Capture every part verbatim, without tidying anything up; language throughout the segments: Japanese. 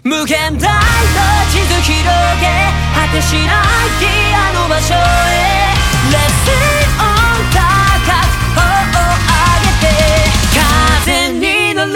無限大の地図広げ果てしないあの場所へ Let's sing on 高く頬を上げて風に乗れ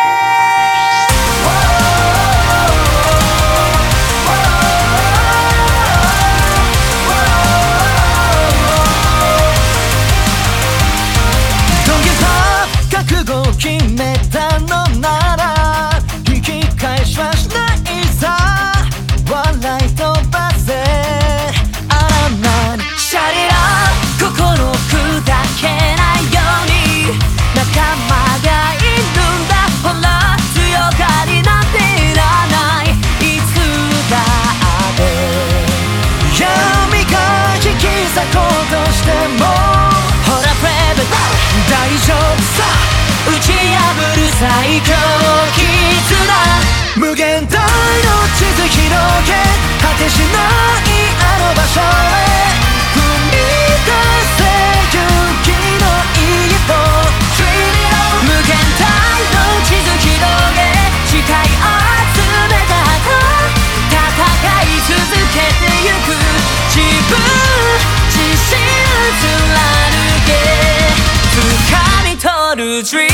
覚悟を決めたのなら引き返しはしないさ笑い飛ばせあらなシャリラ心砕けないように仲間がいるんだほら強がりなんていらないいつだって闇が引き裂こうとしてもほらプレベル大丈夫さ打ち破る最強絆無限大の地図広げ果てしないあの場所へ踏み出せ勇気の一歩無限大の地図広げ誓い集めた後戦い続けてゆく自分自身貫け掴み取る Dream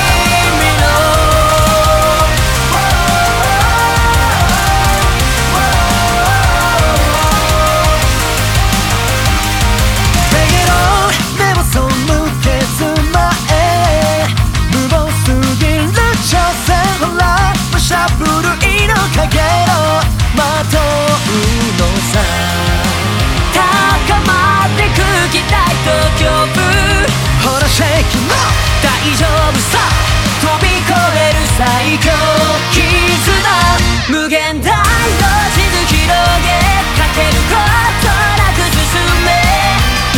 大丈夫さ飛び越える最強絆無限大の地図広げかけることなく進め涙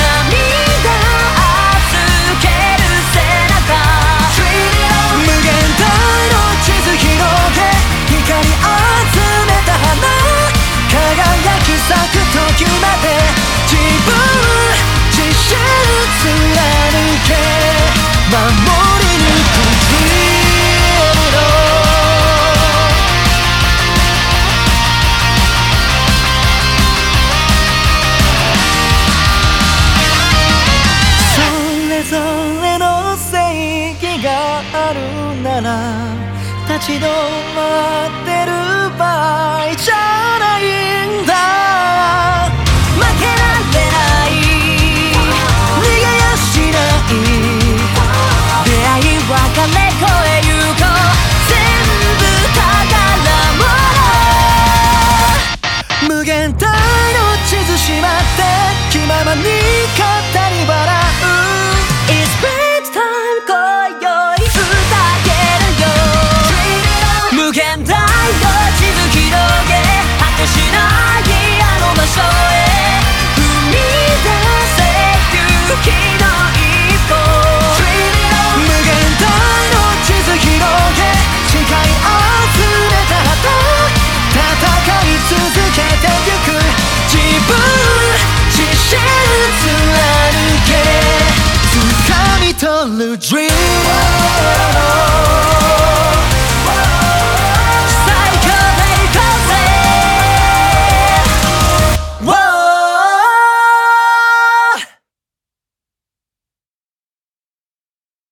預ける背中無限大の地図広げ光集めた花輝き咲く時まで自分自身貫け守り抜く Dream のそれぞれの正義があるなら立ち止まってる場合じゃないんだ負けられない逃げやしない出会い別れ越えゆこう全部宝物無限大の地図しまって気ままに語り払う It's break time 今宵ふざけるよ無限大の地図広げ果てしないあの場所へ踏み出せ勇気